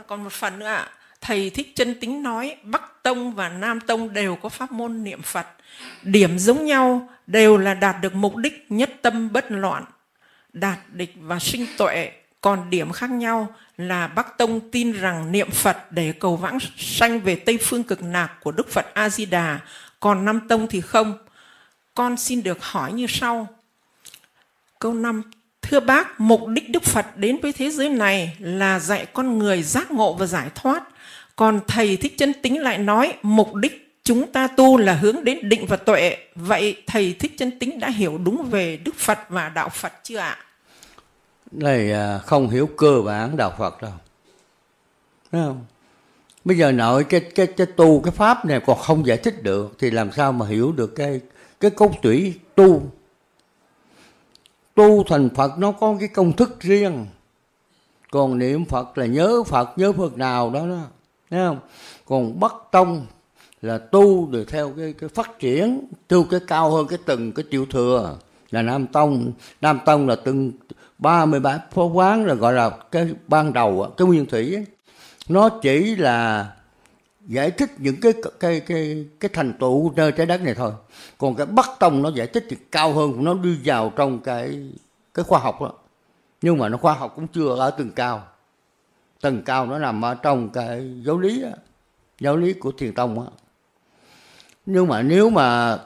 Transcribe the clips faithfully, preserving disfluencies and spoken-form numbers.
còn một phần nữa ạ. Thầy Thích Chân Tính nói Bắc Tông và Nam Tông đều có pháp môn niệm Phật. Điểm giống nhau đều là đạt được mục đích nhất tâm bất loạn, đạt địch và sinh tuệ. Còn điểm khác nhau là Bắc Tông tin rằng niệm Phật để cầu vãng sanh về Tây Phương Cực Lạc của Đức Phật A-di-đà. Còn Nam Tông thì không. Con xin được hỏi như sau. Câu năm. Thưa bác, mục đích Đức Phật đến với thế giới này là dạy con người giác ngộ và giải thoát. Còn Thầy Thích Chân Tính lại nói mục đích chúng ta tu là hướng đến định và tuệ. Vậy Thầy Thích Chân Tính đã hiểu đúng về Đức Phật và Đạo Phật chưa ạ? Này không hiểu cơ bản Đạo Phật đâu. Thấy không? Bây giờ nội cái, cái, cái tu, cái pháp này còn không giải thích được thì làm sao mà hiểu được cái, cái cốt tủy tu. Tu thành Phật nó có cái công thức riêng. Còn niệm Phật là nhớ Phật, nhớ Phật nào đó đó. Thấy không? Còn Bắc Tông là tu được theo cái, cái phát triển, tu cái cao hơn cái từng cái tiểu thừa là Nam Tông. Nam Tông là từng ba mươi ba phó quán là gọi là cái ban đầu, cái nguyên thủy ấy. Nó chỉ là giải thích những cái cái cái cái thành tựu nơi trái đất này thôi. Còn cái Bắc Tông nó giải thích thì cao hơn, nó đi vào trong cái cái khoa học đó. Nhưng mà nó khoa học cũng chưa ở tầng cao. Tầng cao nó nằm ở trong cái giáo lý đó, giáo lý của Thiền Tông đó. Nhưng mà nếu mà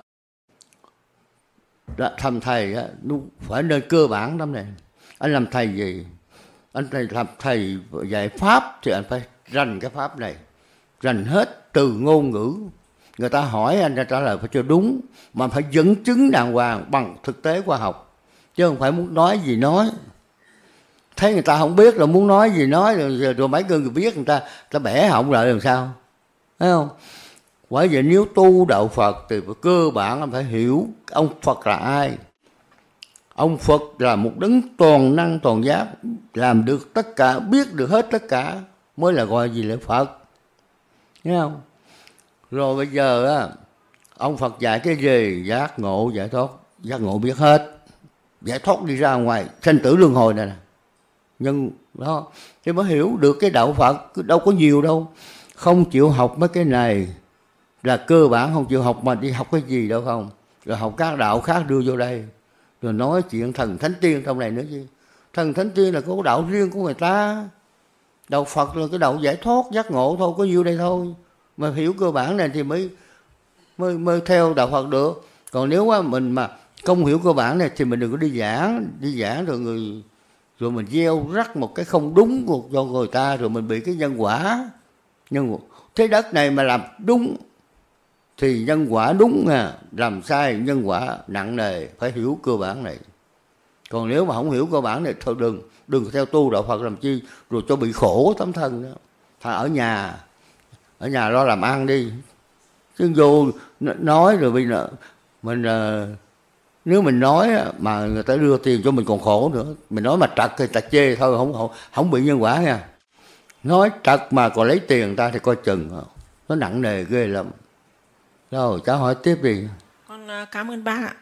thầm thầy á, phải nên cơ bản lắm này. Anh làm thầy gì? Anh thầy làm thầy dạy pháp thì anh phải rành cái pháp này, rành hết từ ngôn ngữ. Người ta hỏi anh ra trả lời phải cho đúng, mà phải dẫn chứng đàng hoàng bằng thực tế khoa học, chứ không phải muốn nói gì nói. Thấy người ta không biết là muốn nói gì nói, rồi, rồi mấy người biết người ta ta bẻ họng lại làm sao? Thấy không? Bởi vậy nếu tu đạo Phật thì phải cơ bản anh phải hiểu ông Phật là ai. Ông Phật là một đấng toàn năng toàn giác, làm được tất cả, biết được hết tất cả mới là gọi gì là Phật. Thấy không? Rồi bây giờ á, ông Phật dạy cái gì? Giác ngộ, giải thoát. Giác ngộ biết hết, giải thoát đi ra ngoài sanh tử luân hồi này nè. Nhưng đó thì mới hiểu được cái đạo Phật. Đâu có nhiều đâu. Không chịu học mấy cái này là cơ bản, không chịu học mà đi học cái gì đâu không. Rồi học các đạo khác đưa vô đây, rồi nói chuyện thần thánh tiên trong này nữa chứ. Thần thánh tiên là có đạo riêng của người ta. Đạo Phật là cái đạo giải thoát, giác ngộ thôi, có nhiêu đây thôi. Mà hiểu cơ bản này thì mới mới mới theo đạo Phật được. Còn nếu mà mình mà không hiểu cơ bản này thì mình đừng có đi giảng, đi giảng rồi người rồi mình gieo rắc một cái không đúng của cho người ta, rồi mình bị cái nhân quả. Nhưng thế đất này mà làm đúng thì nhân quả đúng à, làm sai nhân quả nặng nề, phải hiểu cơ bản này. Còn nếu mà không hiểu cơ bản này thôi đừng đừng theo tu đạo Phật làm chi, rồi cho bị khổ tấm thân đó. Thà ở nhà ở nhà lo làm ăn đi, chứ vô nói rồi bây giờ mình nếu mình nói mà người ta đưa tiền cho mình còn khổ nữa. Mình nói mà trật thì ta chê thôi, không không không bị nhân quả nha. Nói trật mà còn lấy tiền người ta thì coi chừng, nó nặng nề ghê lắm. Rồi cháu hỏi tiếp đi. Con cảm ơn bác ạ.